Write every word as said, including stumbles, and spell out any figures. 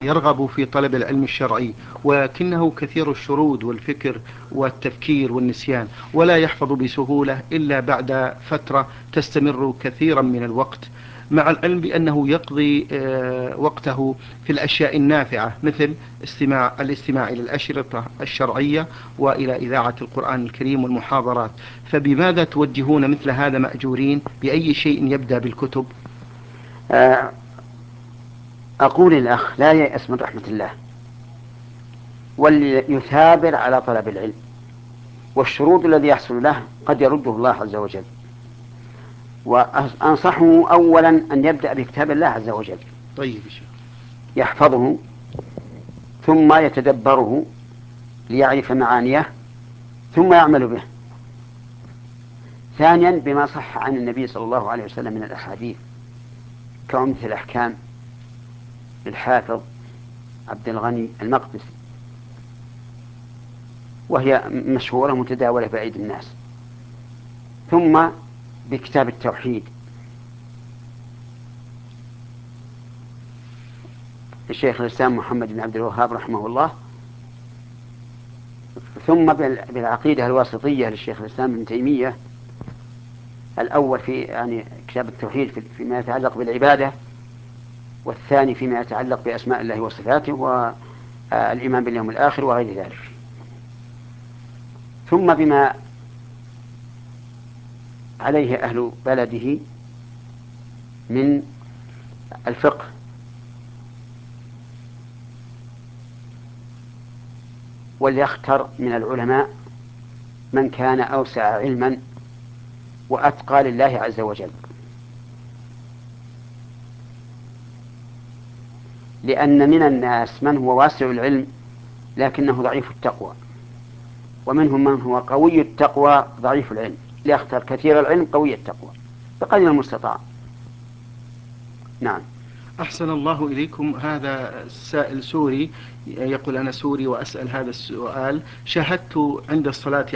يرغب في طلب العلم الشرعي، ولكنه كثير الشرود والفكر والتفكير والنسيان، ولا يحفظ بسهولة إلا بعد فترة تستمر كثيرا من الوقت، مع العلم بأنه يقضي آه، وقته في الأشياء النافعة، مثل استماع الاستماع إلى الأشرطة الشرعية وإلى إذاعة القرآن الكريم والمحاضرات. فبماذا توجهون مثل هذا مأجورين؟ بأي شيء يبدأ بالكتب؟ آه، أقول الأخ لا ييأس من رحمة الله، وليثابر على طلب العلم، والشروط الذي يحصل له قد يرده الله عز وجل. وأنصحه أولا أن يبدأ بكتاب الله عز وجل، طيب شيخ. يحفظه ثم يتدبره ليعرف معانيه ثم يعمل به. ثانيا بما صح عن النبي صلى الله عليه وسلم من الأحاديث كأمثل الأحكام للحافظ عبد الغني المقدسي، وهي مشهورة متداولة بأيدي الناس. ثم بكتاب التوحيد للشيخ الإسلام محمد بن عبد الوهاب رحمه الله. ثم بالعقيدة الواسطية للشيخ الإسلام ابن تيمية، الأول في يعني كتاب التوحيد فيما يتعلق بالعبادة، والثاني فيما يتعلق بأسماء الله وصفاته والإيمان باليوم الآخر وغير ذلك. ثم بما عليه أهل بلده من الفقه، وليختر من العلماء من كان أوسع علما وأتقى لله عز وجل، لأن من الناس من هو واسع العلم لكنه ضعيف التقوى، ومنهم من هو قوي التقوى ضعيف العلم. ليختر كثير العلم قوي التقوى بقدر المستطاع. نعم. أحسن الله إليكم. هذا سائل سوري يقول: أنا سوري وأسأل هذا السؤال. شاهدت عند الصلاة